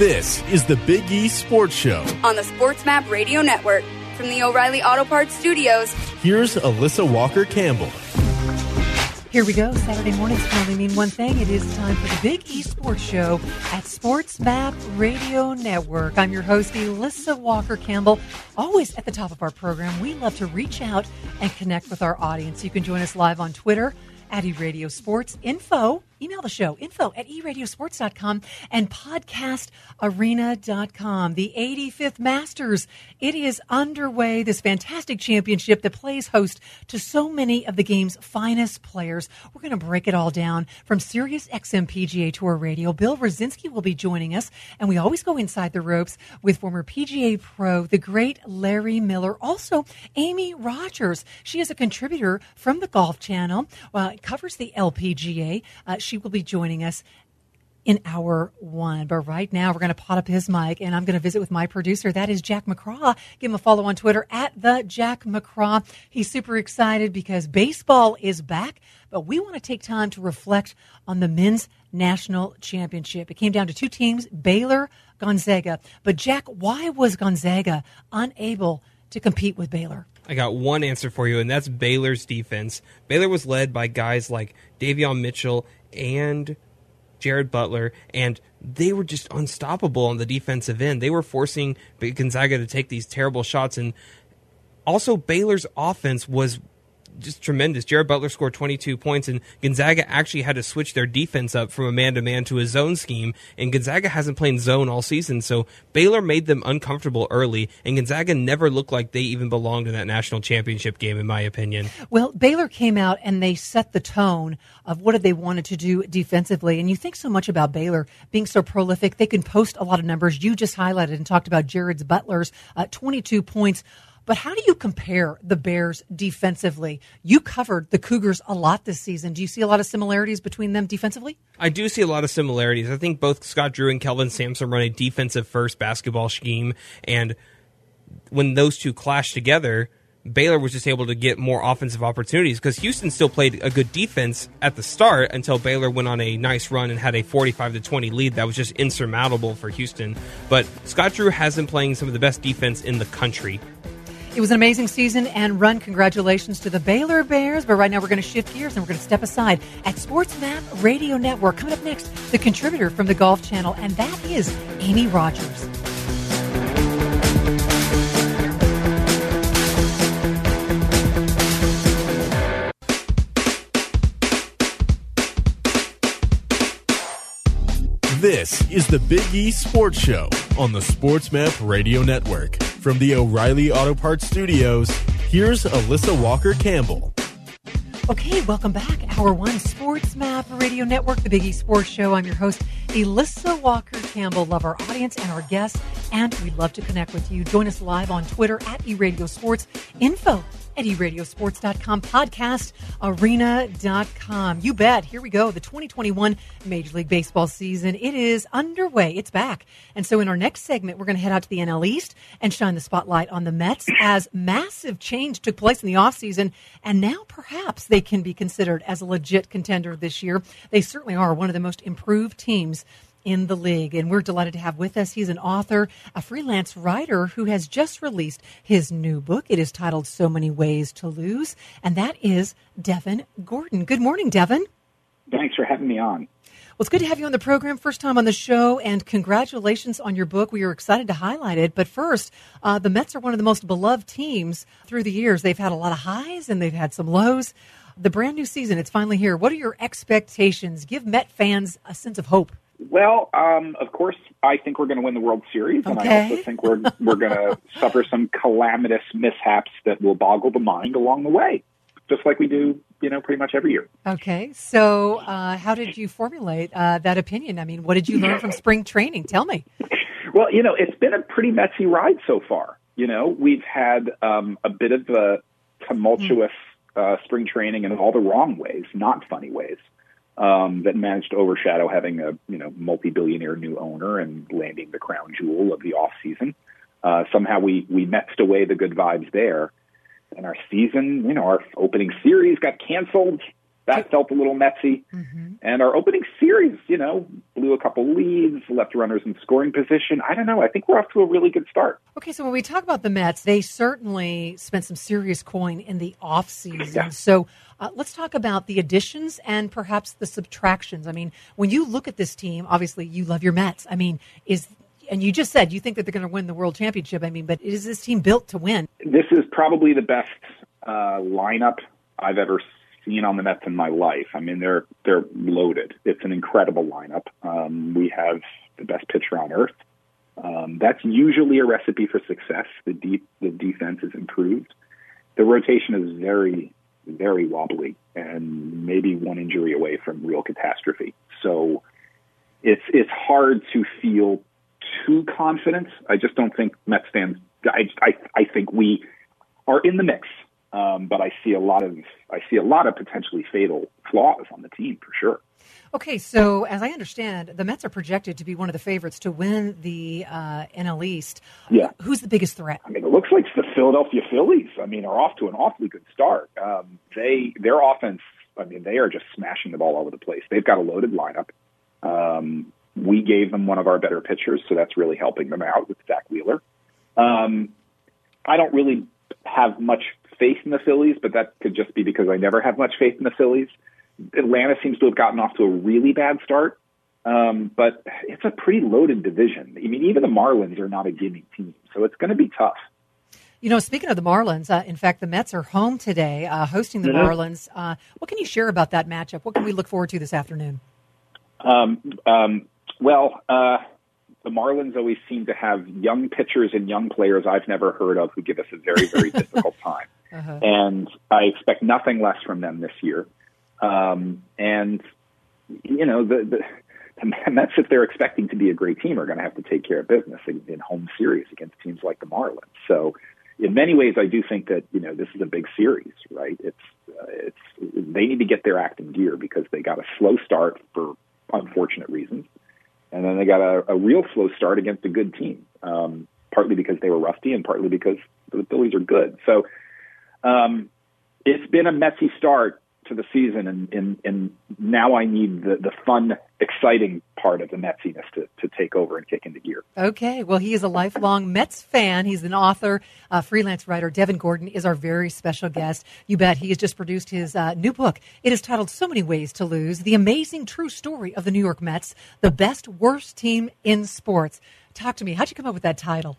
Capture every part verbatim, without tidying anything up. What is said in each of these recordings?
This is the Big East Sports Show on the SportsMap Radio Network. From the O'Reilly Auto Parts Studios, here's Alyssa Walker-Campbell. Here we go. Saturday mornings can only mean one thing. It is time for the Big East Sports Show at SportsMap Radio Network. I'm your host, Alyssa Walker-Campbell. Always at the top of our program, we love to reach out and connect with our audience. You can join us live on Twitter at eRadio Sports. Info, email the show, info at e radio sports dot com and podcast arena dot com. The eighty-fifth Masters, it is underway, this fantastic championship that plays host to so many of the game's finest players. We're going to break it all down from Sirius X M P G A Tour Radio. Bill Rosinski will be joining us, and we always go inside the ropes with former P G A pro, the great Larry Miller. Also, Amy Rogers. She is a contributor from the Golf Channel. Uh, covers the L P G A. Uh, she will be joining us in hour one. But right now, we're going to pot up his mic, and I'm going to visit with my producer. That is Jack McCraw. Give him a follow on Twitter, at the Jack McCraw. He's super excited because baseball is back, but we want to take time to reflect on the men's national championship. It came down to two teams, Baylor, Gonzaga. But Jack, why was Gonzaga unable to compete with Baylor? I got one answer for you, and that's Baylor's defense. Baylor was led by guys like Davion Mitchell and Jared Butler, and they were just unstoppable on the defensive end. They were forcing Gonzaga to take these terrible shots, and also Baylor's offense was just tremendous. Jared Butler scored twenty-two points, and Gonzaga actually had to switch their defense up from a man-to-man to a zone scheme, and Gonzaga hasn't played zone all season, so Baylor made them uncomfortable early, and Gonzaga never looked like they even belonged in that national championship game, in my opinion. Well, Baylor came out and they set the tone of what they wanted to do defensively, and you think so much about Baylor being so prolific. They can post a lot of numbers. You just highlighted and talked about Jared Butler's uh, twenty-two points. But how do you compare the Bears defensively? You covered the Cougars a lot this season. Do you see a lot of similarities between them defensively? I do see a lot of similarities. I think both Scott Drew and Kelvin Sampson run a defensive-first basketball scheme, and when those two clash together, Baylor was just able to get more offensive opportunities because Houston still played a good defense at the start until Baylor went on a nice run and had a forty-five to twenty lead that was just insurmountable for Houston. But Scott Drew has been playing some of the best defense in the country. It was an amazing season and run. Congratulations to the Baylor Bears. But right now we're going to shift gears and we're going to step aside at SportsMap Radio Network. Coming up next, the contributor from the Golf Channel, and that is Amy Rogers. This is the Big East Sports Show on the SportsMap Radio Network. From the O'Reilly Auto Parts Studios, here's Alyssa Walker-Campbell. Okay, welcome back. Hour one, SportsMap Radio Network, the Big East Sports Show. I'm your host, Alyssa Walker-Campbell. Love our audience and our guests, and we'd love to connect with you. Join us live on Twitter at eRadio Sports. Info at e radio sports dot com, podcast arena dot com. You bet. Here we go. The twenty twenty-one Major League Baseball season. It is underway. It's back. And so in our next segment, we're going to head out to the N L East and shine the spotlight on the Mets as massive change took place in the offseason. And now perhaps they can be considered as a legit contender this year. They certainly are one of the most improved teams in the league. And we're delighted to have with us. He's an author, a freelance writer who has just released his new book. It is titled So Many Ways to Lose, and that is Devin Gordon. Good morning, Devin. Thanks for having me on. Well, it's good to have you on the program. First time on the show, and congratulations on your book. We are excited to highlight it. But first, uh, the Mets are one of the most beloved teams through the years. They've had a lot of highs and they've had some lows. The brand new season, it's finally here. What are your expectations? Give Met fans a sense of hope. Well, um, of course, I think we're going to win the World Series, and okay. I also think we're we're going to suffer some calamitous mishaps that will boggle the mind along the way, just like we do, you know, pretty much every year. Okay, so uh, how did you formulate uh, that opinion? I mean, what did you learn from spring training? Tell me. Well, you know, it's been a pretty messy ride so far. You know, we've had um, a bit of a tumultuous uh, spring training in all the wrong ways, not funny ways. Um, that managed to overshadow having a you know multi-billionaire new owner and landing the crown jewel of the off season. Uh, somehow we we mexed away the good vibes there, and our season, you know, our opening series got canceled. That felt a little messy, mm-hmm. and our opening series, you know, blew a couple leads, left runners in scoring position. I don't know. I think we're off to a really good start. Okay, so when we talk about the Mets, they certainly spent some serious coin in the offseason. Yeah. So uh, let's talk about the additions and perhaps the subtractions. I mean, when you look at this team, obviously you love your Mets. I mean, is and you just said you think that they're going to win the World Championship. I mean, but is this team built to win? This is probably the best uh, lineup I've ever seen on the Mets in my life. I mean, they're they're loaded. It's an incredible lineup. Um, we have the best pitcher on earth. Um, that's usually a recipe for success. The deep the defense is improved. The rotation is very, very wobbly and maybe one injury away from real catastrophe. So it's it's hard to feel too confident. I just don't think Mets fans. I I, I think we are in the mix. Um, but I see a lot of I see a lot of potentially fatal flaws on the team for sure. Okay, so as I understand, the Mets are projected to be one of the favorites to win the uh, N L East. Yeah, who's the biggest threat? I mean, it looks like the Philadelphia Phillies. I mean, are off to an awfully good start. Um, they their offense. I mean, they are just smashing the ball all over the place. They've got a loaded lineup. Um, we gave them one of our better pitchers, so that's really helping them out with Zach Wheeler. Um, I don't really have much faith in the Phillies, but that could just be because I never have much faith in the Phillies. Atlanta seems to have gotten off to a really bad start, um, but it's a pretty loaded division. I mean, even the Marlins are not a gimme team, so it's going to be tough. You know, speaking of the Marlins, uh, in fact, the Mets are home today, uh, hosting the mm-hmm. Marlins. Uh, what can you share about that matchup? What can we look forward to this afternoon? Um, um, well, uh, the Marlins always seem to have young pitchers and young players I've never heard of who give us a very, very difficult time. Uh-huh. And I expect nothing less from them this year. Um, and, you know, the, the, the Mets, if they're expecting to be a great team, are going to have to take care of business in, in home series against teams like the Marlins. So in many ways, I do think that, you know, this is a big series, right? It's, uh, it's, they need to get their act in gear because they got a slow start for unfortunate reasons. And then they got a, a real slow start against a good team, um, partly because they were rusty and partly because the Phillies are good. So um, it's been a messy start to the season, and, and, and now I need the, the fun, exciting part of the Metsiness to, to take over and kick into gear. Okay, well, he is a lifelong Mets fan. He's an author, uh, freelance writer. Devin Gordon is our very special guest. You bet. He has just produced his uh, new book. It is titled So Many Ways to Lose, The Amazing True Story of the New York Mets, the Best Worst Team in Sports. Talk to me. How'd you come up with that title?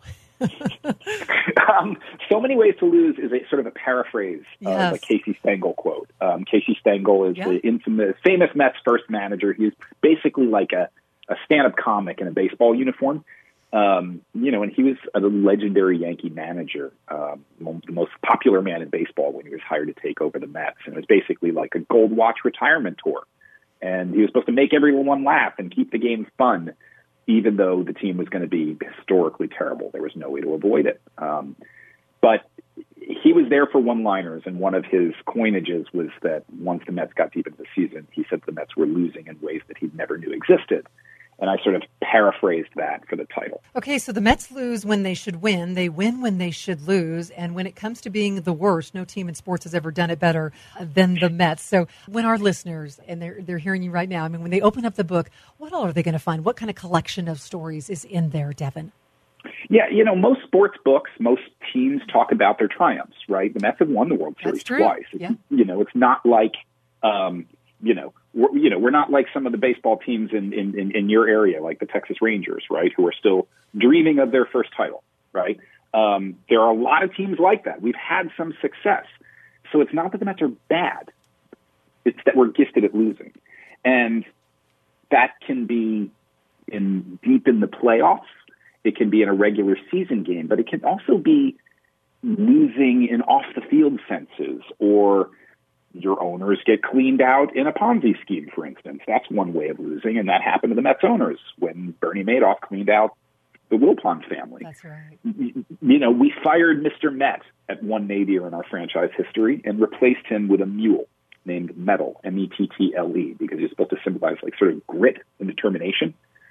um, so Many Ways to Lose is a sort of a paraphrase yes. of a Casey Stengel quote. Um, Casey Stengel is yeah. the infamous, famous Mets first manager. He's basically like a, a stand-up comic in a baseball uniform. Um, you know, and he was a legendary Yankee manager, um, the most popular man in baseball when he was hired to take over the Mets. And it was basically like a gold watch retirement tour. And he was supposed to make everyone laugh and keep the game fun, even though the team was going to be historically terrible. There was no way to avoid it. Um, but he was there for one-liners, and one of his coinages was that once the Mets got deep into the season, he said the Mets were losing in ways that he never knew existed. And I sort of paraphrased that for the title. Okay, so the Mets lose when they should win. They win when they should lose. And when it comes to being the worst, no team in sports has ever done it better than the Mets. So when our listeners, and they're they're hearing you right now, I mean, when they open up the book, what all are they going to find? What kind of collection of stories is in there, Devin? Yeah, you know, most sports books, most teams talk about their triumphs, right? The Mets have won the World Series twice. Yeah. You know, it's not like, um, you know, we're, you know, we're not like some of the baseball teams in, in, in, in your area, like the Texas Rangers, right, who are still dreaming of their first title, right? Um, there are a lot of teams like that. We've had some success. So it's not that the Mets are bad. It's that we're gifted at losing. And that can be in deep in the playoffs. It can be in a regular season game, but it can also be losing in off-the-field senses, or your owners get cleaned out in a Ponzi scheme, for instance. That's one way of losing, and that happened to the Mets owners when Bernie Madoff cleaned out the Wilpon family. That's right. You know, we fired Mister Met at one nadir in our franchise history and replaced him with a mule named Metal, M E T T L E, because he's supposed to symbolize like sort of grit and determination.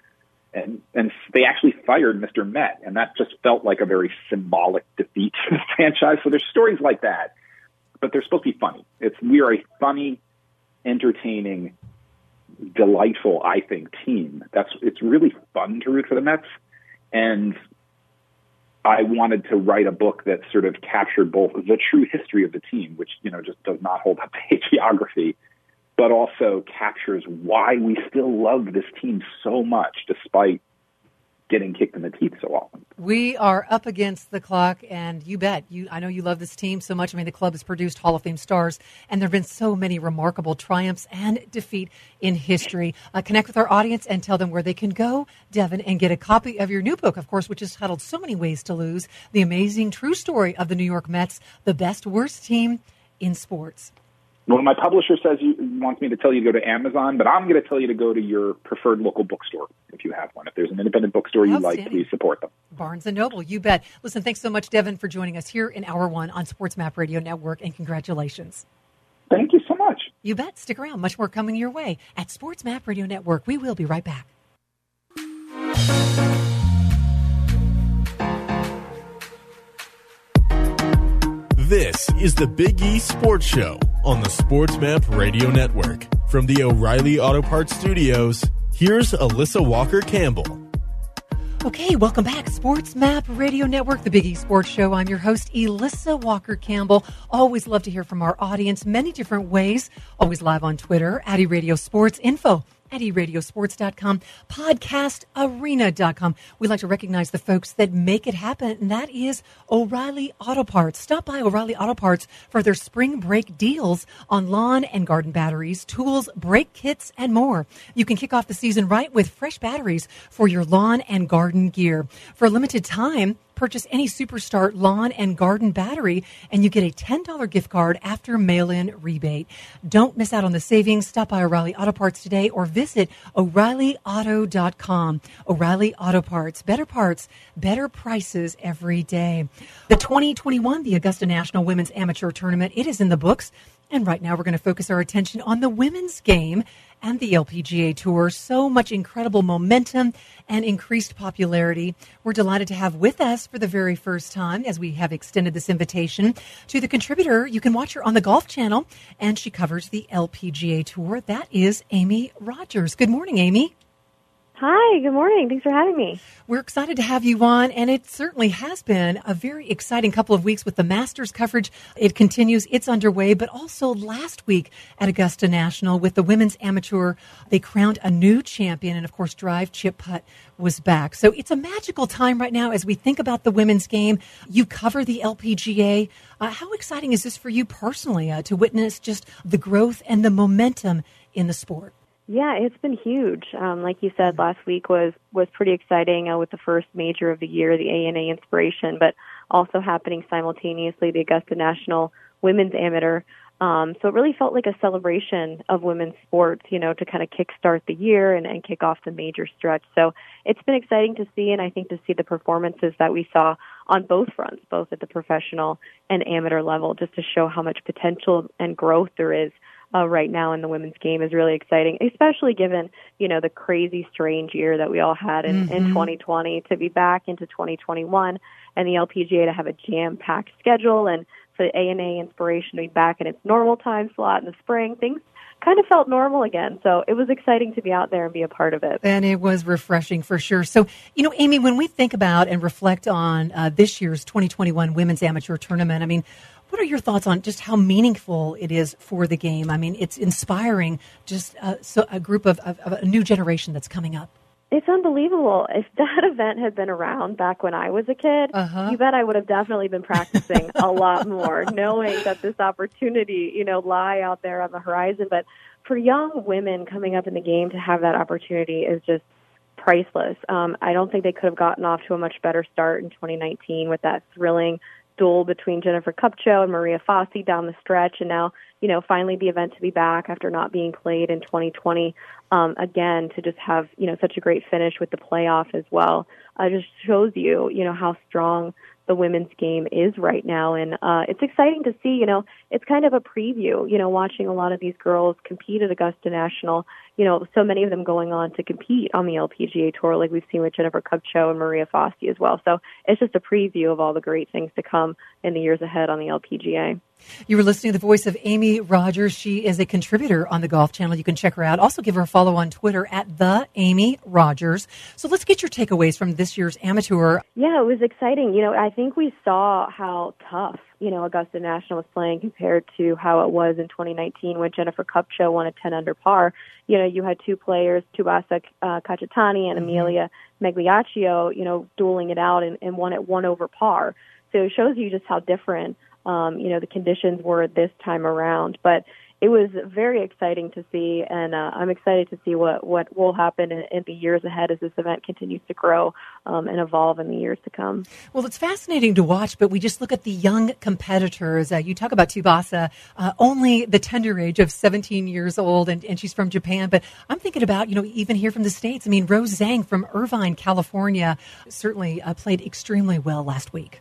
And and they actually fired Mister Met, and that just felt like a very symbolic defeat to the franchise. So there's stories like that, but they're supposed to be funny. It's we are a funny, entertaining, delightful, I think, team. That's it's really fun to root for the Mets, and I wanted to write a book that sort of captured both the true history of the team, which, you know, just does not hold up to hagiography, but also captures why we still love this team so much despite getting kicked in the teeth so often. We are up against the clock, and you bet. You, I know you love this team so much. I mean, the club has produced Hall of Fame stars, and there have been so many remarkable triumphs and defeat in history. Uh, connect with our audience and tell them where they can go, Devin, and get a copy of your new book, of course, which is titled So Many Ways to Lose, The Amazing True Story of the New York Mets, the best worst team in sports. Well, my publisher says he wants me to tell you to go to Amazon, but I'm going to tell you to go to your preferred local bookstore if you have one. If there's an independent bookstore you like, please support them. Barnes and Noble, you bet. Listen, thanks so much, Devin, for joining us here in Hour One on Sports Map Radio Network, and congratulations. Thank you so much. You bet. Stick around. Much more coming your way at Sports Map Radio Network. We will be right back. This is the Big E Sports Show on the Sports Map Radio Network. From the O'Reilly Auto Parts Studios, here's Alyssa Walker-Campbell. Okay, welcome back. Sports Map Radio Network, the Big E Sports Show. I'm your host, Alyssa Walker-Campbell. Always love to hear from our audience, many different ways. Always live on Twitter, at eRadio Sports, info at e radio sports dot com, podcast arena dot com. We'd like to recognize the folks that make it happen, and that is O'Reilly Auto Parts. Stop by O'Reilly Auto Parts for their spring break deals on lawn and garden batteries, tools, brake kits, and more. You can kick off the season right with fresh batteries for your lawn and garden gear. For a limited time, purchase any Superstart lawn and garden battery, and you get a ten dollars gift card after mail-in rebate. Don't miss out on the savings. Stop by O'Reilly Auto Parts today or visit o'reilly auto dot com. O'Reilly Auto Parts. Better parts, better prices every day. The twenty twenty-one, the Augusta National Women's Amateur Tournament, it is in the books. And right now we're going to focus our attention on the women's game and the L P G A Tour. So much incredible momentum and increased popularity. We're delighted to have with us for the very first time, as we have extended this invitation, to the contributor. You can watch her on the Golf Channel, and she covers the L P G A Tour. That is Amy Rogers. Good morning, Amy. Hi, good morning. Thanks for having me. We're excited to have you on, and it certainly has been a very exciting couple of weeks with the Masters coverage. It continues, it's underway, but also last week at Augusta National with the women's amateur, they crowned a new champion, and of course, Drive Chip Putt was back. So it's a magical time right now as we think about the women's game. You cover the L P G A. Uh, how exciting is this for you personally uh, to witness just the growth and the momentum in the sport? Yeah, it's been huge. Um, like you said, last week was, was pretty exciting uh, with the first major of the year, the A N A Inspiration, but also happening simultaneously, the Augusta National Women's Amateur. Um, so it really felt like a celebration of women's sports, you know, to kind of kickstart the year and, and kick off the major stretch. So it's been exciting to see, and I think to see the performances that we saw on both fronts, both at the professional and amateur level, just to show how much potential and growth there is Uh, right now in the women's game is really exciting, especially given, you know, the crazy, strange year that we all had in, mm-hmm. in twenty twenty, to be back into twenty twenty-one and the L P G A to have a jam-packed schedule and for the A N A Inspiration to be back in its normal time slot in the spring. Things kind of felt normal again. So it was exciting to be out there and be a part of it. And it was refreshing for sure. So, you know, Amy, when we think about and reflect on uh, this year's twenty twenty-one Women's Amateur Tournament, I mean, what are your thoughts on just how meaningful it is for the game? I mean, it's inspiring just uh, so a group of, of, of a new generation that's coming up. It's unbelievable. If that event had been around back when I was a kid, uh-huh. you bet I would have definitely been practicing a lot more, knowing that this opportunity, you know, lie out there on the horizon. But for young women coming up in the game to have that opportunity is just priceless. Um, I don't think they could have gotten off to a much better start in twenty nineteen with that thrilling duel between Jennifer Kupcho and Maria Fassi down the stretch, and now, you know, finally the event to be back after not being played in twenty twenty. Um, again, to just have, you know, such a great finish with the playoff as well, uh, just shows you, you know, how strong the women's game is right now. And uh, it's exciting to see, you know, it's kind of a preview, you know, watching a lot of these girls compete at Augusta National, you know, so many of them going on to compete on the L P G A Tour, like we've seen with Jennifer Kupcho and Maria Fassi as well. So it's just a preview of all the great things to come in the years ahead on the L P G A. You were listening to the voice of Amy Rogers. She is a contributor on the Golf Channel. You can check her out. Also give her a follow on Twitter at the Amy Rogers. So let's get your takeaways from this year's Amateur. Yeah, it was exciting. You know, I think we saw how tough, you know, Augusta National was playing compared to how it was in twenty nineteen when Jennifer Kupcho won a ten under par. You know, you had two players, Tsubasa uh, Kachitani and Amelia Magliaccio, you know, dueling it out and, and won at one over par. So it shows you just how different Um, you know, the conditions were this time around. But it was very exciting to see, and uh, I'm excited to see what, what will happen in, in the years ahead as this event continues to grow um, and evolve in the years to come. Well, it's fascinating to watch, but we just look at the young competitors. Uh, you talk about Tsubasa, uh, only the tender age of seventeen years old, and, and she's from Japan. But I'm thinking about, you know, even here from the States. I mean, Rose Zhang from Irvine, California, certainly uh, played extremely well last week.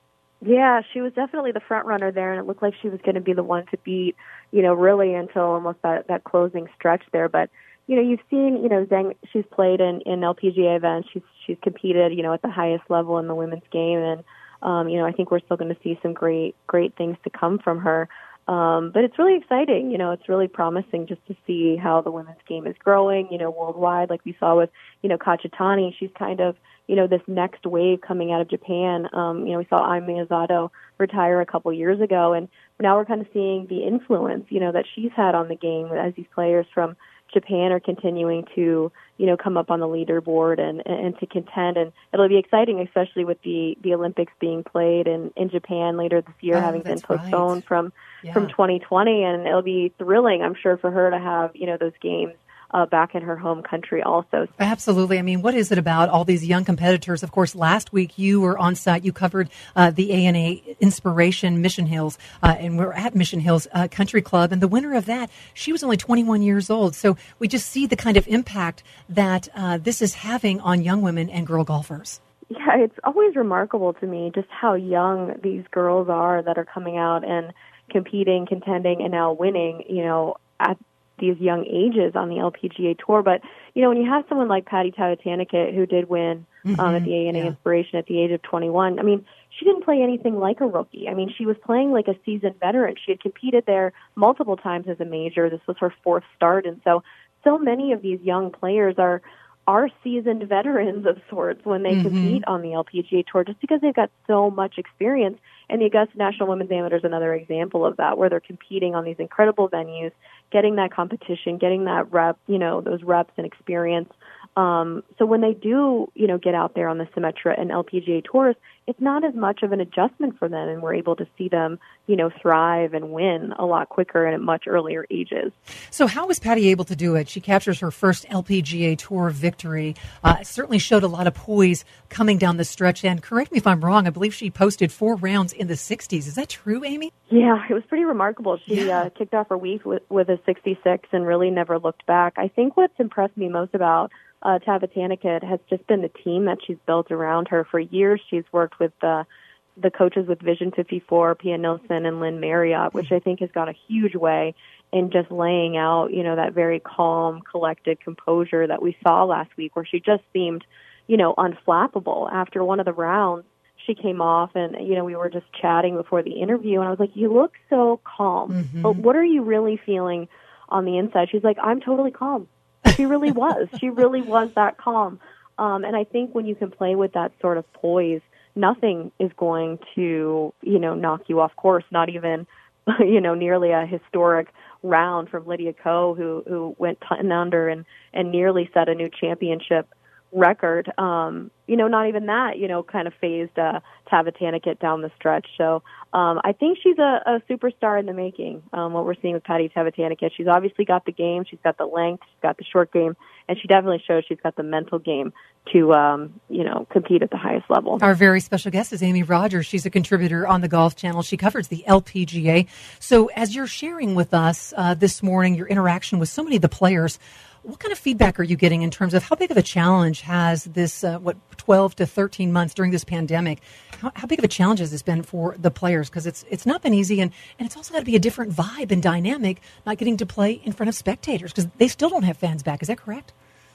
Yeah, she was definitely the front runner there, and it looked like she was going to be the one to beat, you know, really until almost that, that closing stretch there. But, you know, you've seen, you know, Zhang, she's played in, in L P G A events. She's she's competed, you know, at the highest level in the women's game. And, um, you know, I think we're still going to see some great, great things to come from her. Um, but it's really exciting. You know, it's really promising just to see how the women's game is growing, you know, worldwide, like we saw with, you know, Kachitani. She's kind of, you know, this next wave coming out of Japan. Um, you know, we saw Ai Miyazato retire a couple years ago, and now we're kind of seeing the influence, you know, that she's had on the game as these players from Japan are continuing to, you know, come up on the leaderboard and, and to contend. And it'll be exciting, especially with the, the Olympics being played in, in Japan later this year, oh, having been postponed right. from, yeah. from twenty twenty. And it'll be thrilling, I'm sure, for her to have, you know, those games Uh, back in her home country also. Absolutely. I mean, what is it about all these young competitors? Of course, last week you were on site. You covered uh, the A N A Inspiration Mission Hills, uh, and we're at Mission Hills uh, Country Club. And the winner of that, she was only twenty-one years old. So we just see the kind of impact that uh, this is having on young women and girl golfers. Yeah, it's always remarkable to me just how young these girls are that are coming out and competing, contending, and now winning, you know, at these young ages on the L P G A Tour. But, you know, when you have someone like Patty Tavatanakit, who did win mm-hmm. um, at the A N A yeah. Inspiration at the age of twenty-one, I mean, she didn't play anything like a rookie. I mean, she was playing like a seasoned veteran. She had competed there multiple times as a major. This was her fourth start. And so, so many of these young players are are seasoned veterans of sorts when they mm-hmm. compete on the L P G A Tour, just because they've got so much experience. And the Augusta National Women's Amateur is another example of that, where they're competing on these incredible venues, getting that competition, getting that rep, you know, those reps and experience. Um, so when they do, you know, get out there on the Symetra and L P G A tours, it's not as much of an adjustment for them, and we're able to see them, you know, thrive and win a lot quicker and at much earlier ages. So how was Patty able to do it? She captures her first L P G A Tour victory. Uh, certainly showed a lot of poise coming down the stretch. And correct me if I'm wrong, I believe she posted four rounds in the sixties. Is that true, Amy? Yeah, it was pretty remarkable. She yeah. uh, kicked off her week with, with a sixty-six and really never looked back. I think what's impressed me most about Uh, Tavatanakit has just been the team that she's built around her. For years, she's worked with the the coaches with Vision fifty-four, Pia Nilsson and Lynn Marriott, which I think has gone a huge way in just laying out, you know, that very calm, collected composure that we saw last week, where she just seemed, you know, unflappable. After one of the rounds, she came off and, you know, we were just chatting before the interview, and I was like, you look so calm. Mm-hmm. But what are you really feeling on the inside? She's like, I'm totally calm. She really was. She really was that calm. Um, and I think when you can play with that sort of poise, nothing is going to, you know, knock you off course, not even, you know, nearly a historic round from Lydia Ko, who, who went ten under and, and nearly set a new championship record. Um, you know, not even that, you know, kind of phased uh, Tavatanakit down the stretch. So um, I think she's a, a superstar in the making, um, what we're seeing with Patty Tavatanakit. She's obviously got the game, she's got the length, she's got the short game, and she definitely shows she's got the mental game to, um, you know, compete at the highest level. Our very special guest is Amy Rogers. She's a contributor on the Golf Channel. She covers the L P G A. So as you're sharing with us uh, this morning, your interaction with so many of the players, what kind of feedback are you getting in terms of how big of a challenge has this, uh, what, twelve to thirteen months during this pandemic, how, how big of a challenge has this been for the players? Because it's it's not been easy, and, and it's also got to be a different vibe and dynamic, not getting to play in front of spectators, because they still don't have fans back. Is that correct?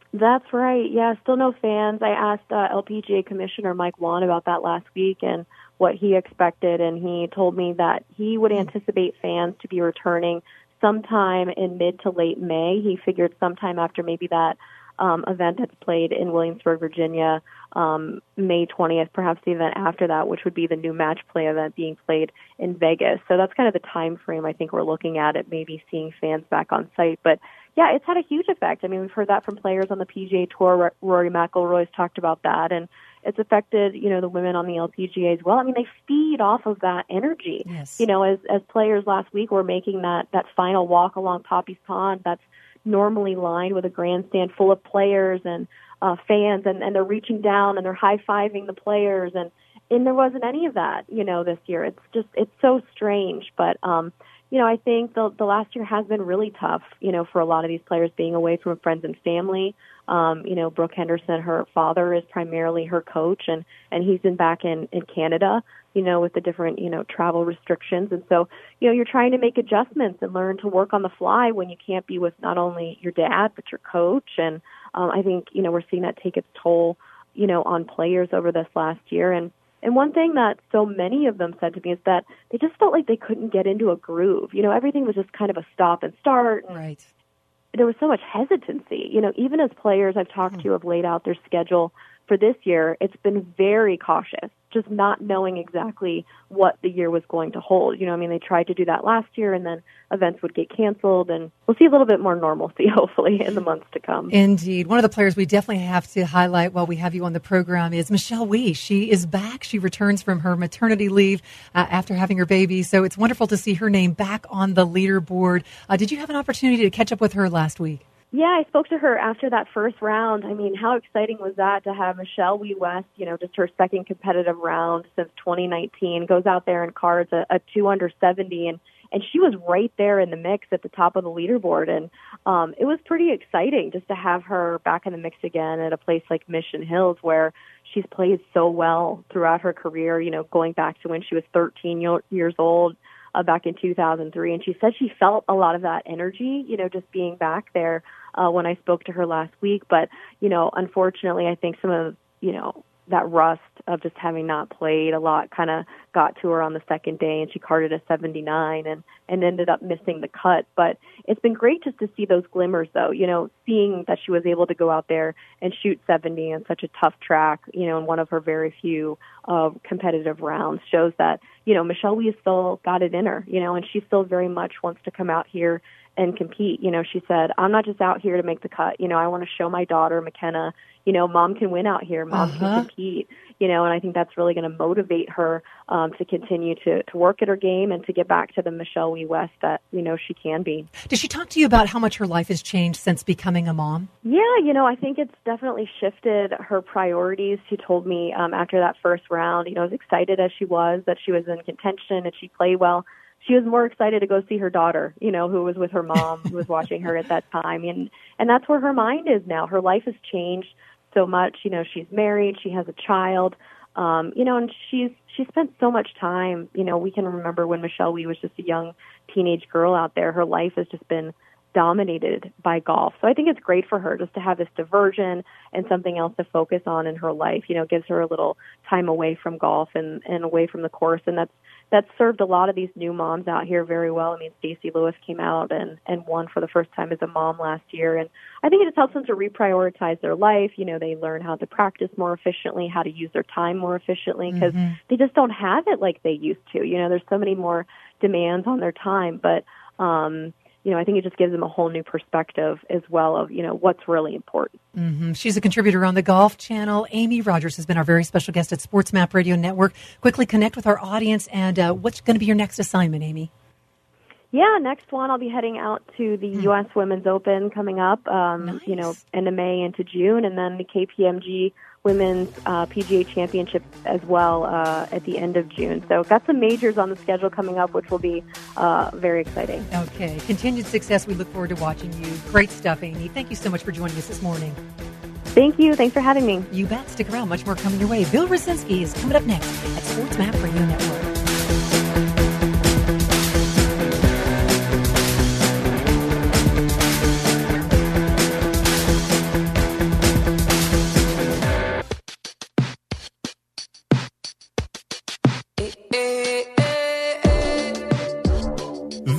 That's right. Yeah, still no fans. I asked uh, L P G A Commissioner Mike Whan about that last week and what he expected, and he told me that he would anticipate fans to be returning sometime in mid to late May. He figured sometime after maybe that um, event that's played in Williamsburg, Virginia, um, May twentieth, perhaps the event after that, which would be the new match play event being played in Vegas. So that's kind of the time frame I think we're looking at it, maybe seeing fans back on site. But yeah, it's had a huge effect. I mean, we've heard that from players on the P G A Tour. Rory McIlroy's talked about that, and it's affected, you know, the women on the L P G A as well. I mean, they feed off of that energy. Yes. You know, as as players last week were making that that final walk along Poppy's Pond, that's normally lined with a grandstand full of players and uh, fans, and, and they're reaching down and they're high-fiving the players, and and there wasn't any of that, you know, this year. It's just it's so strange, but. um You know, I think the the last year has been really tough, you know, for a lot of these players being away from friends and family. Um, you know, Brooke Henderson, her father is primarily her coach, and, and he's been back in, in Canada, you know, with the different, you know, travel restrictions. And so, you know, you're trying to make adjustments and learn to work on the fly when you can't be with not only your dad, but your coach. And um, I think, you know, we're seeing that take its toll, you know, on players over this last year. And And one thing that so many of them said to me is that they just felt like they couldn't get into a groove. You know, everything was just kind of a stop and start. And right. There was so much hesitancy. You know, even as players I've talked mm. to have laid out their schedule for this year, it's been very cautious, just not knowing exactly what the year was going to hold. You know, I mean, they tried to do that last year, and then events would get canceled, and we'll see a little bit more normalcy, hopefully, in the months to come. Indeed. One of the players we definitely have to highlight while we have you on the program is Michelle Wie. She is back. She returns from her maternity leave uh, after having her baby, so it's wonderful to see her name back on the leaderboard. Uh, did you have an opportunity to catch up with her last week? Yeah, I spoke to her after that first round. I mean, how exciting was that to have Michelle Wie West, you know, just her second competitive round since twenty nineteen, goes out there and cards a, a two under seventy, and, and she was right there in the mix at the top of the leaderboard. And um, it was pretty exciting just to have her back in the mix again at a place like Mission Hills, where she's played so well throughout her career, you know, going back to when she was thirteen years old. Uh, back in two thousand three, and she said she felt a lot of that energy, you know, just being back there uh, when I spoke to her last week. But, you know, unfortunately, I think some of, you know, that rust of just having not played a lot kind of got to her on the second day, and she carded a seventy-nine and, and ended up missing the cut. But it's been great just to see those glimmers, though, you know, seeing that she was able to go out there and shoot seventy on such a tough track, you know, in one of her very few uh, competitive rounds shows that, you know, Michelle Wie still got it in her, you know, and she still very much wants to come out here and compete. You know, she said, I'm not just out here to make the cut. You know, I want to show my daughter, McKenna, you know, mom can win out here. Mom uh-huh. can compete, you know, and I think that's really going to motivate her um, to continue to, to work at her game and to get back to the Michelle Wie West that, you know, she can be. Did she talk to you about how much her life has changed since becoming a mom? Yeah, you know, I think it's definitely shifted her priorities. She told me um, after that first round, you know, as excited as she was that she was in contention and she played well, she was more excited to go see her daughter, you know, who was with her mom, who was watching her at that time. And, and that's where her mind is now. Her life has changed so much. You know, she's married, she has a child, um, you know, and she's, she spent so much time, you know, we can remember when Michelle Wie was just a young teenage girl out there. Her life has just been dominated by golf. So I think it's great for her just to have this diversion and something else to focus on in her life. You know, gives her a little time away from golf and, and away from the course. And that's, that's served a lot of these new moms out here very well. I mean, Stacey Lewis came out and, and won for the first time as a mom last year. And I think it just helps them to reprioritize their life. You know, they learn how to practice more efficiently, how to use their time more efficiently, because mm-hmm. they just don't have it like they used to. You know, there's so many more demands on their time. But, um, you know, I think it just gives them a whole new perspective as well of, you know, what's really important. Mm-hmm. She's a contributor on the Golf Channel. Amy Rogers has been our very special guest at SportsMap Radio Network. Quickly connect with our audience, and uh, what's going to be your next assignment, Amy? Yeah, next one I'll be heading out to the mm. U S Women's Open coming up, um, nice. you know, end of May into June, and then the K P M G Women's uh, P G A Championship as well uh, at the end of June. So got some majors on the schedule coming up, which will be uh, very exciting. Okay. Continued success. We look forward to watching you. Great stuff, Amy. Thank you so much for joining us this morning. Thank you. Thanks for having me. You bet. Stick around. Much more coming your way. Bill Rosinski is coming up next at SportsMap Radio Network.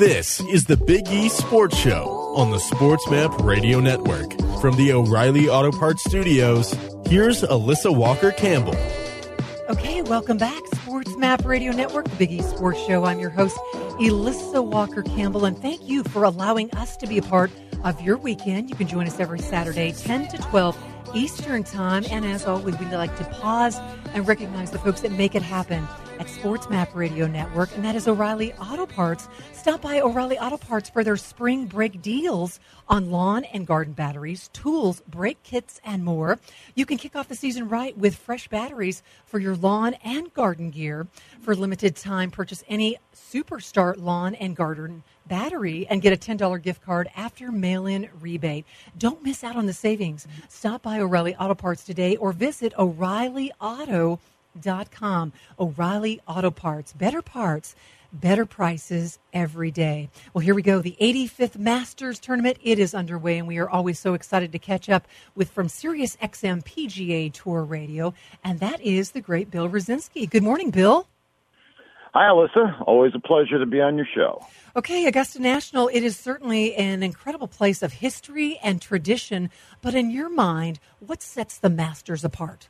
This is the Big E Sports Show on the SportsMap Radio Network. From the O'Reilly Auto Parts Studios, here's Alyssa Walker-Campbell. Okay, welcome back. SportsMap Radio Network, the Big E Sports Show. I'm your host, Alyssa Walker-Campbell, and thank you for allowing us to be a part of your weekend. You can join us every Saturday, ten to twelve Eastern Time. And as always, we'd like to pause and recognize the folks that make it happen at SportsMap Radio Network, and that is O'Reilly Auto Parts. Stop by O'Reilly Auto Parts for their spring break deals on lawn and garden batteries, tools, brake kits, and more. You can kick off the season right with fresh batteries for your lawn and garden gear. For a limited time, purchase any Superstart lawn and garden battery and get a ten dollars gift card after mail-in rebate. Don't miss out on the savings. Stop by O'Reilly Auto Parts today or visit O'Reilly Auto dot com. O'Reilly Auto Parts. Better parts, better prices every day. Well, here we go. The eighty-fifth Masters Tournament. It is underway, and we are always so excited to catch up with from Sirius X M P G A Tour Radio, and that is the great Bill Rosinski. Good morning, Bill. Hi, Alyssa. Always a pleasure to be on your show. Okay, Augusta National, it is certainly an incredible place of history and tradition, but in your mind, what sets the Masters apart?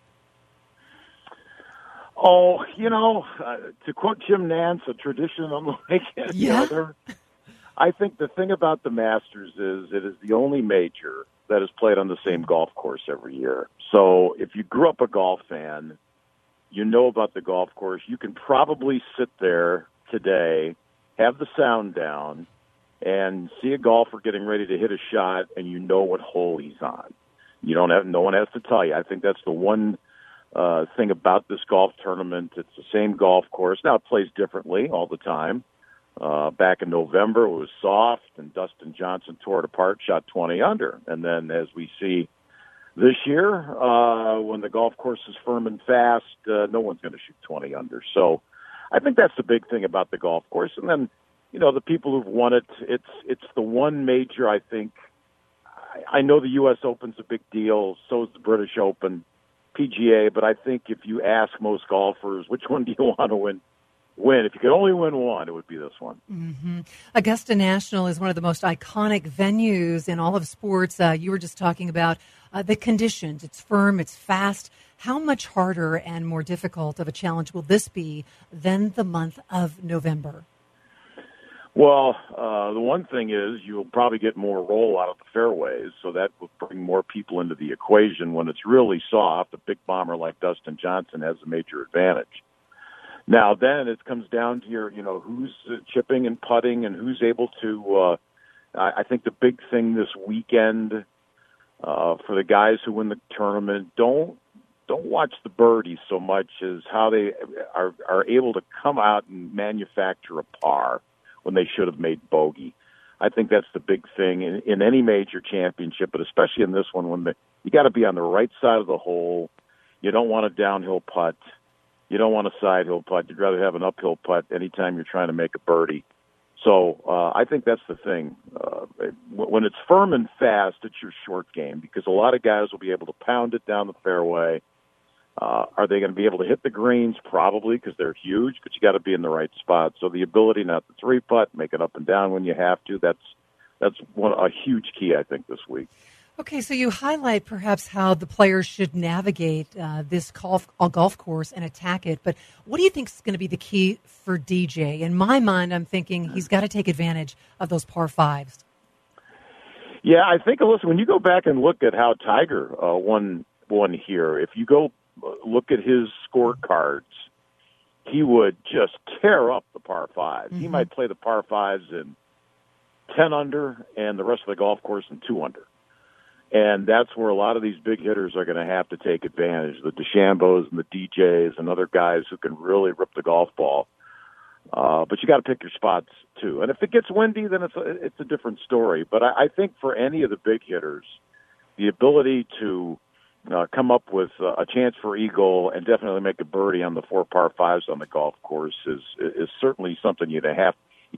Oh, you know, uh, to quote Jim Nance, a tradition unlike any yeah. other. I think the thing about the Masters is it is the only major that is played on the same golf course every year. So if you grew up a golf fan, you know about the golf course. You can probably sit there today, have the sound down, and see a golfer getting ready to hit a shot, and you know what hole he's on. You don't have, no one has to tell you. I think that's the one uh, thing about this golf tournament. It's the same golf course. Now it plays differently all the time. Uh, back in November, it was soft, and Dustin Johnson tore it apart, shot twenty under. And then as we see this year, uh, when the golf course is firm and fast, uh, no one's going to shoot twenty under. So I think that's the big thing about the golf course. And then, you know, the people who've won it, it's it's the one major, I think. I, I know the U S Open's a big deal, so is the British Open, P G A, but I think if you ask most golfers, which one do you want to win? Win. If you could only win one, it would be this one. Mm-hmm. Augusta National is one of the most iconic venues in all of sports. Uh, you were just talking about uh, the conditions. It's firm, it's fast. How much harder and more difficult of a challenge will this be than the month of November? Well, uh, the one thing is you'll probably get more roll out of the fairways, so that will bring more people into the equation. When it's really soft, a big bomber like Dustin Johnson has a major advantage. Now, then it comes down to your, you know, who's uh, chipping and putting and who's able to, uh, I, I think the big thing this weekend uh, for the guys who win the tournament, don't don't watch the birdies so much as how they are, are able to come out and manufacture a par when they should have made bogey. I think that's the big thing in, in any major championship, but especially in this one, when the, you got to be on the right side of the hole. You don't want a downhill putt. You don't want a side hill putt. You'd rather have an uphill putt anytime you're trying to make a birdie. So uh, I think that's the thing. Uh, when it's firm and fast, it's your short game because a lot of guys will be able to pound it down the fairway. Uh, are they going to be able to hit the greens? Probably, because they're huge, but you got to be in the right spot. So the ability not to three putt, make it up and down when you have to, that's that's one a huge key, I think, this week. Okay, so you highlight perhaps how the players should navigate uh, this golf, uh, golf course and attack it, but what do you think is going to be the key for D J? In my mind, I'm thinking he's got to take advantage of those par fives. Yeah, I think, listen, when you go back and look at how Tiger uh, won, won here, if you go look at his scorecards, he would just tear up the par fives. Mm-hmm. He might play the par fives in ten under and the rest of the golf course in two under. And that's where a lot of these big hitters are going to have to take advantage. The DeChambos and the D Js and other guys who can really rip the golf ball. Uh, but you got to pick your spots too. And if it gets windy, then it's a, it's a different story. But I, I think for any of the big hitters, the ability to uh, come up with uh, a chance for eagle and definitely make a birdie on the four par fives on the golf course is is certainly something you have. You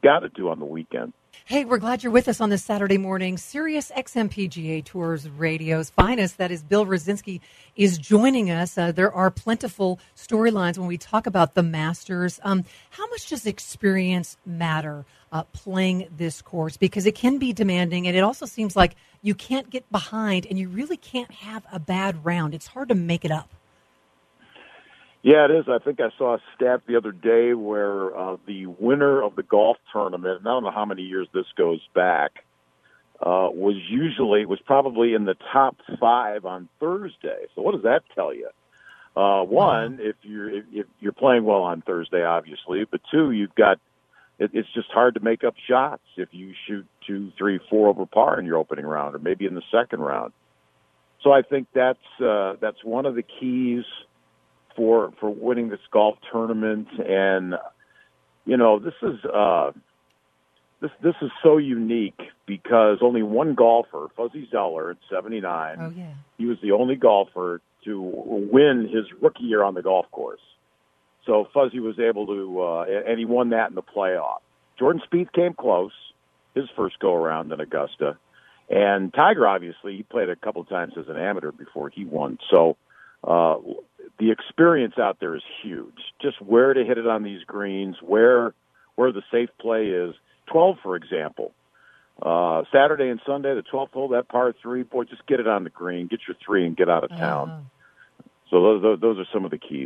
got to do on the weekend. Hey, we're glad you're with us on this Saturday morning. Sirius X M P G A Tours Radio's finest, that is Bill Rosinski, is joining us. Uh, there are plentiful storylines when we talk about the Masters. Um, how much does experience matter uh, playing this course? Because it can be demanding, and it also seems like you can't get behind, and you really can't have a bad round. It's hard to make it up. Yeah, it is. I think I saw a stat the other day where uh, the winner of the golf tournament, and I don't know how many years this goes back, uh, was usually, was probably in the top five on Thursday. So what does that tell you? Uh, one, if you're, if, if you're playing well on Thursday, obviously, but two, you've got, it, it's just hard to make up shots if you shoot two, three, four over par in your opening round or maybe in the second round. So I think that's, uh, that's one of the keys for for winning this golf tournament. And you know, this is uh this this is so unique because only one golfer, Fuzzy Zoeller at seventy-nine, oh, yeah. he was the only golfer to win his rookie year on the golf course. So Fuzzy was able to uh and he won that in the playoff. Jordan Spieth came close his first go around in Augusta, and Tiger, obviously, he played a couple of times as an amateur before he won. So uh the experience out there is huge. Just where to hit it on these greens, where where the safe play is. twelve, for example. Uh, Saturday and Sunday, the twelfth hole, that par three, boy, just get it on the green, get your three, and get out of town. Uh-huh. So those, those are some of the keys.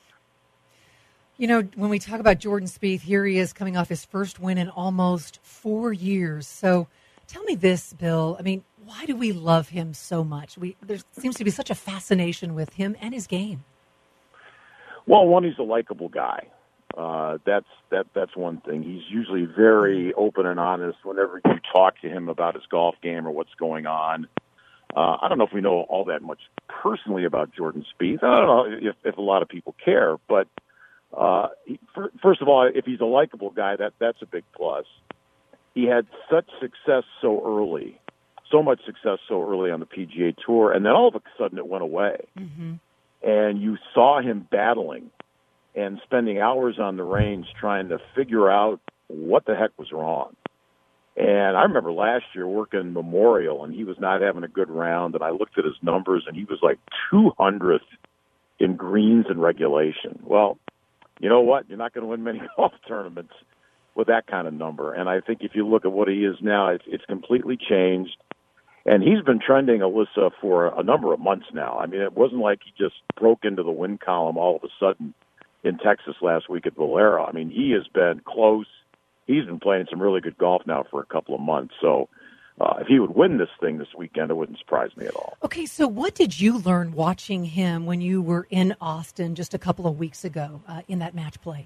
You know, when we talk about Jordan Spieth, here he is coming off his first win in almost four years. So tell me this, Bill. I mean, why do we love him so much? We there seems to be such a fascination with him and his game. Well, one, he's a likable guy. Uh, that's that. That's one thing. He's usually very open and honest whenever you talk to him about his golf game or what's going on. Uh, I don't know if we know all that much personally about Jordan Spieth. I don't know if, if a lot of people care, but uh, he, for, first of all, if he's a likable guy, that that's a big plus. He had such success so early, so much success so early on the P G A Tour, and then all of a sudden it went away. Mm-hmm. And you saw him battling and spending hours on the range trying to figure out what the heck was wrong. And I remember last year working Memorial, and he was not having a good round, and I looked at his numbers, and he was like two hundredth in greens and regulation. Well, you know what? You're not going to win many golf tournaments with that kind of number. And I think if you look at what he is now, it's, it's completely changed. And he's been trending, Alyssa, for a number of months now. I mean, it wasn't like he just broke into the win column all of a sudden in Texas last week at Valero. I mean, he has been close. He's been playing some really good golf now for a couple of months. So uh, if he would win this thing this weekend, it wouldn't surprise me at all. Okay, so what did you learn watching him when you were in Austin just a couple of weeks ago uh, in that match play?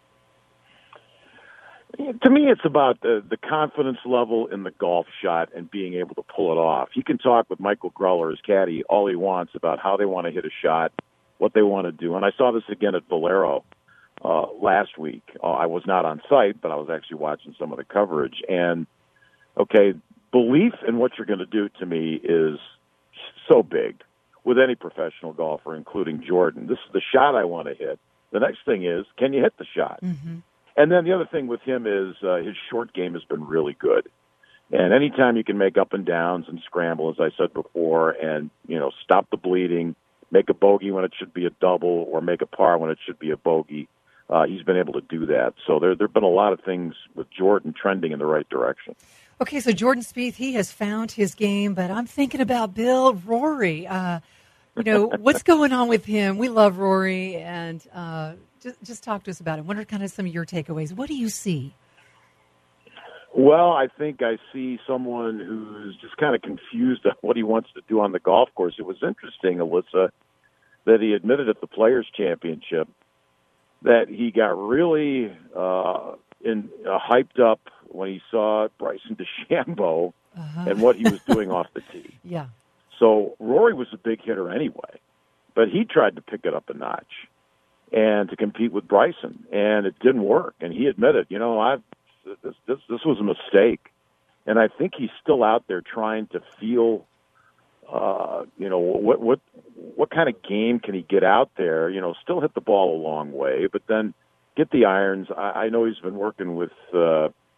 To me, it's about the, the confidence level in the golf shot and being able to pull it off. He can talk with Michael Greller, his caddy, all he wants about how they want to hit a shot, what they want to do. And I saw this again at Valero uh, last week. Uh, I was not on site, but I was actually watching some of the coverage. And, okay, belief in what you're going to do to me is so big with any professional golfer, including Jordan. This is the shot I want to hit. The next thing is, can you hit the shot? Mm-hmm. And then the other thing with him is uh, his short game has been really good. And anytime you can make up and downs and scramble, as I said before, and, you know, stop the bleeding, make a bogey when it should be a double, or make a par when it should be a bogey, uh, he's been able to do that. So there there have been a lot of things with Jordan trending in the right direction. Okay, so Jordan Spieth, he has found his game, but I'm thinking about Bill Rory. Uh, you know, what's going on with him? We love Rory, and uh, just, just talk to us about him. What are kind of some of your takeaways? What do you see? Well, I think I see someone who's just kind of confused on what he wants to do on the golf course. It was interesting, Alyssa, that he admitted at the Players' Championship that he got really uh, in, uh, hyped up when he saw Bryson DeChambeau uh-huh. and what he was doing off the tee. Yeah. So Rory was a big hitter anyway, but he tried to pick it up a notch and to compete with Bryson, and it didn't work. And he admitted, you know, I've this this, this was a mistake, and I think he's still out there trying to feel, uh, you know, what what what kind of game can he get out there? You know, still hit the ball a long way, but then get the irons. I, I know he's been working with uh,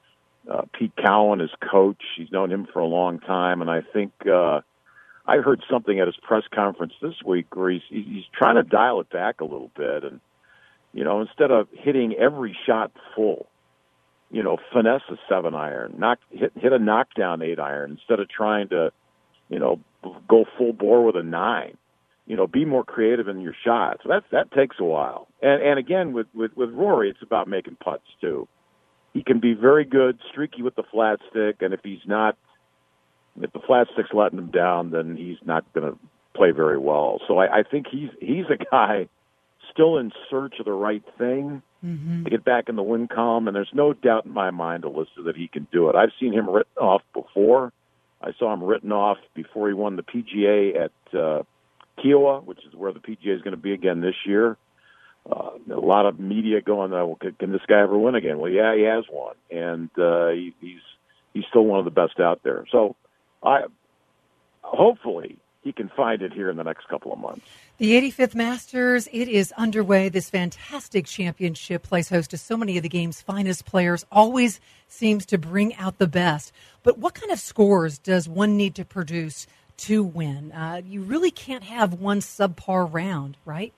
uh, Pete Cowan, his coach. He's known him for a long time, and I think uh, I heard something at his press conference this week where he's he's trying to dial it back a little bit, and you know, instead of hitting every shot full, you know, finesse a seven iron, knock hit hit a knockdown eight iron instead of trying to, you know, go full bore with a nine. You know, be more creative in your shots. That that takes a while. And and again, with, with, with Rory, it's about making putts too. He can be very good, streaky with the flat stick, and if he's not, if the flat stick's letting him down, then he's not going to play very well. So I, I think he's he's a guy still in search of the right thing mm-hmm. to get back in the win column, and there's no doubt in my mind, Alyssa, that he can do it. I've seen him written off before. I saw him written off before he won the P G A at uh, Kiowa, which is where the P G A is going to be again this year. Uh, a lot of media going, uh, well, can, can this guy ever win again? Well, yeah, he has won, and uh, he, he's he's still one of the best out there. So, I hopefully he can find it here in the next couple of months. The eighty-fifth Masters, it is underway. This fantastic championship plays host to so many of the game's finest players, always seems to bring out the best. But what kind of scores does one need to produce to win? Uh, you really can't have one subpar round, right?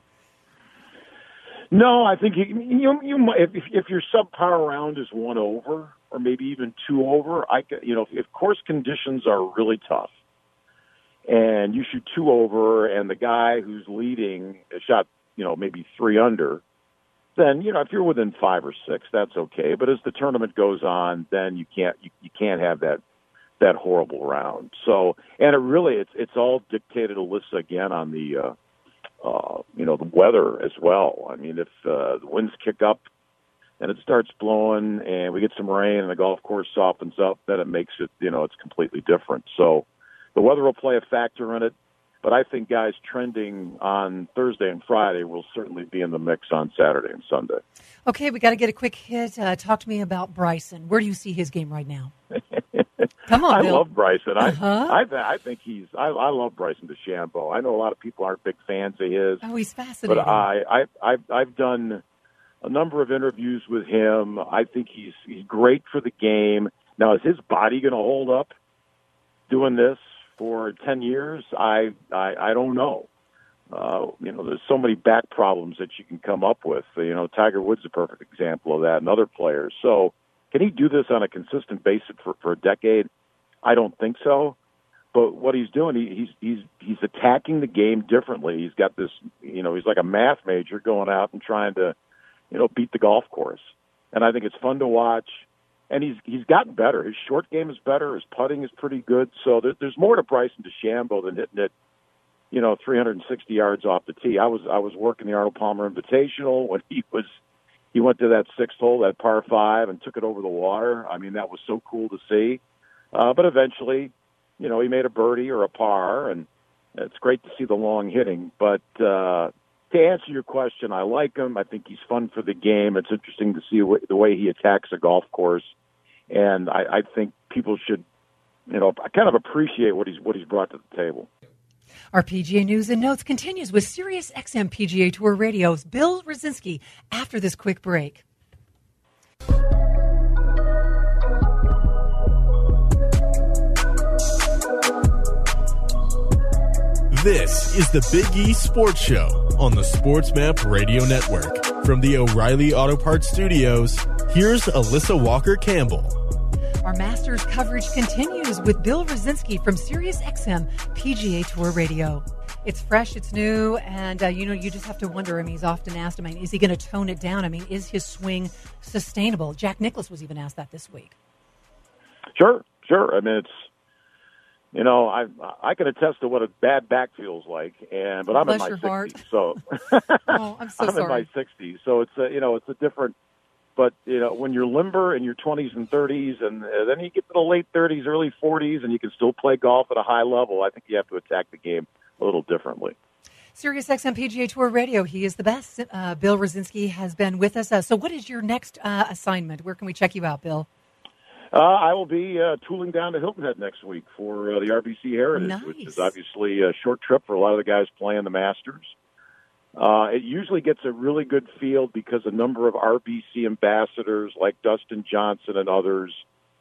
No, I think you you, you might, if if your subpar round is one over or maybe even two over, I you know if course conditions are really tough and you shoot two over and the guy who's leading shot you know maybe three under, then you know if you're within five or six, that's okay. But as the tournament goes on, then you can't you, you can't have that that horrible round. So and it really it's it's all dictated, Alyssa, again on the. Uh, Uh, you know, the weather as well. I mean, if uh, the winds kick up and it starts blowing and we get some rain and the golf course softens up, then it makes it, you know, it's completely different. So the weather will play a factor in it, but I think guys trending on Thursday and Friday will certainly be in the mix on Saturday and Sunday. Okay, we got to get a quick hit. Uh, talk to me about Bryson. Where do you see his game right now? Come on, I Bill. love Bryson. Uh-huh. I, I I think he's. I, I love Bryson DeChambeau. I know a lot of people aren't big fans of his. Oh, he's fascinating. But I, I, I've, I've done a number of interviews with him. I think he's he's great for the game. Now, is his body going to hold up doing this for ten years? I, I, I don't know. Uh, you know, there's so many back problems that you can come up with. You know, Tiger Woods is a perfect example of that, and other players. So, can he do this on a consistent basis for, for a decade? I don't think so. But what he's doing, he, he's he's he's attacking the game differently. He's got this, you know, he's like a math major going out and trying to, you know, beat the golf course. And I think it's fun to watch. And he's he's gotten better. His short game is better. His putting is pretty good. So there, there's more to Bryson DeChambeau than hitting it, you know, three hundred sixty yards off the tee. I was I was working the Arnold Palmer Invitational when he was. He went to that sixth hole, that par five, and took it over the water. I mean, that was so cool to see. Uh, but eventually, you know, he made a birdie or a par, and it's great to see the long hitting. But uh, to answer your question, I like him. I think he's fun for the game. It's interesting to see w- the way he attacks a golf course, and I, I think people should, you know, kind of appreciate what he's what he's brought to the table. Our P G A News and Notes continues with Sirius X M P G A Tour Radio's Bill Rosinski after this quick break. This is the Big E Sports Show on the Sports Map Radio Network. From the O'Reilly Auto Parts Studios, here's Alyssa Walker-Campbell. Our Masters coverage continues with Bill Rosinski from Sirius X M P G A Tour Radio. It's fresh, it's new, and, uh, you know, you just have to wonder. I mean, he's often asked, I mean, is he going to tone it down? I mean, is his swing sustainable? Jack Nicklaus was even asked that this week. Sure, sure. I mean, it's, you know, I I can attest to what a bad back feels like, and but I'm Bless in my your sixties, heart. so oh, I'm so I'm sorry. in my sixties, so it's a, you know, it's a different. But, you know, when you're limber in your twenties and thirties, and then you get to the late thirties, early forties, and you can still play golf at a high level, I think you have to attack the game a little differently. Sirius X M P G A Tour Radio, he is the best. Uh, Bill Rosinski has been with us. Uh, so what is your next uh, assignment? Where can we check you out, Bill? Uh, I will be uh, tooling down to Hilton Head next week for uh, the R B C Heritage, nice. which is obviously a short trip for a lot of the guys playing the Masters. Uh, it usually gets a really good field because a number of R B C ambassadors like Dustin Johnson and others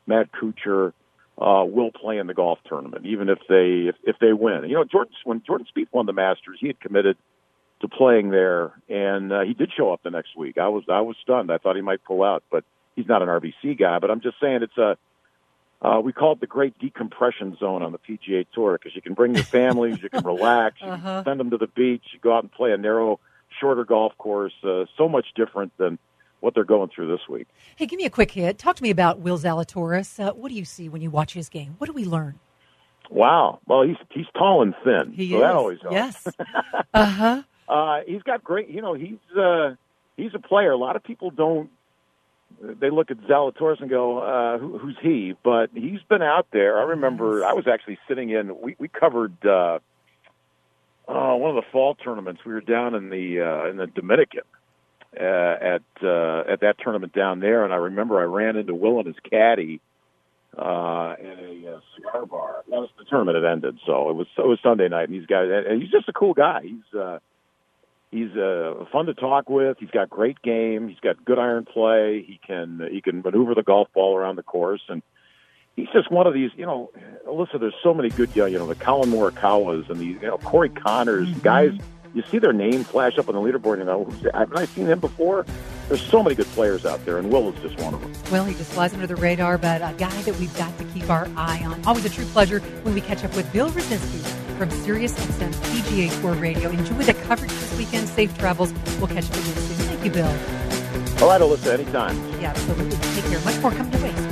Matt Kuchar, uh, will play in the golf tournament, even if they if, if they win. You know, Jordan, when Jordan Spieth won the Masters, he had committed to playing there, and uh, he did show up the next week. I was I was stunned. I thought he might pull out, but he's not an R B C guy. But I'm just saying it's a uh, we call it the great decompression zone on the P G A Tour, because you can bring your families, you can relax, you uh-huh. can send them to the beach, you go out and play a narrow, shorter golf course. Uh, so much different than what they're going through this week. Hey, give me a quick hit. Talk to me about Will Zalatoris. Uh, what do you see when you watch his game? What do we learn? Wow. Well, he's he's tall and thin, he so is. that always helps. Yes. uh-huh. Uh, he's got great, you know, he's uh, he's a player. A lot of people don't, they look at Zalatoris and go, uh, who, who's he? But he's been out there. I remember yes. I was actually sitting in, we, we covered uh, uh, one of the fall tournaments. We were down in the uh, in the Dominican uh, at uh, at that tournament down there, and I remember I ran into Will and his caddy uh, in a uh, cigar bar. That was the tournament had ended, so it was it was Sunday night, and these guys, and he's just a cool guy. He's uh, He's uh, fun to talk with. He's got great game. He's got good iron play. He can he can maneuver the golf ball around the course, and he's just one of these. You know, Alyssa, there's so many good, you know, the Colin Morikawas and the you know Corey Connors mm-hmm. guys. You see their name flash up on the leaderboard, and you know, haven't I seen him before? There's so many good players out there, and Will is just one of them. Well, he just flies under the radar, but a guy that we've got to keep our eye on. Always a true pleasure when we catch up with Bill Rosinski from SiriusXM P G A Tour Radio. Enjoy the coverage this weekend. Safe travels. We'll catch up again soon. Thank you, Bill. All right, Alyssa, anytime. Yeah, absolutely. Take care. Much more coming your way.